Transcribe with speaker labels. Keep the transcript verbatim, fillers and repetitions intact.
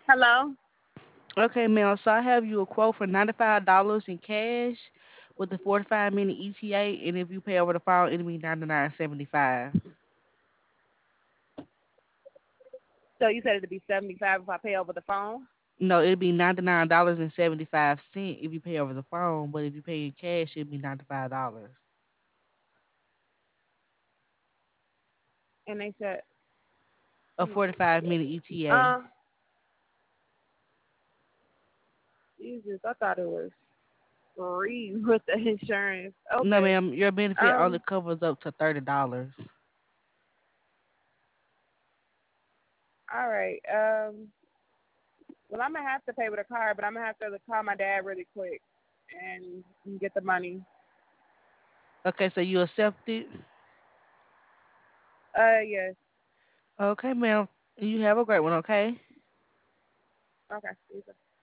Speaker 1: Hello?
Speaker 2: Okay, ma'am. So I have you a quote for ninety-five dollars in cash with the forty-five minute E T A, and if you pay over the phone, it'll be ninety-nine seventy-five.
Speaker 1: So you said it'd be seventy-five if I pay over the phone?
Speaker 2: No, it'll be ninety-nine dollars and seventy-five cent if you pay over the phone, but if you pay in cash, it'll be ninety-five dollars.
Speaker 1: And they said,
Speaker 2: A
Speaker 1: let me see.
Speaker 2: forty-five minute E T A.
Speaker 1: Uh, Jesus, I thought it was free with the insurance.
Speaker 2: No,
Speaker 1: Okay.
Speaker 2: ma'am, your benefit only
Speaker 1: Um,
Speaker 2: covers up to thirty dollars.
Speaker 1: all right. Um, well, I'm gonna have to pay with a card, but I'm gonna have to call my dad really quick and get the money.
Speaker 2: Okay, so you accept it?
Speaker 1: Uh, yes.
Speaker 2: Okay, ma'am. You have a great one, okay?
Speaker 1: Okay.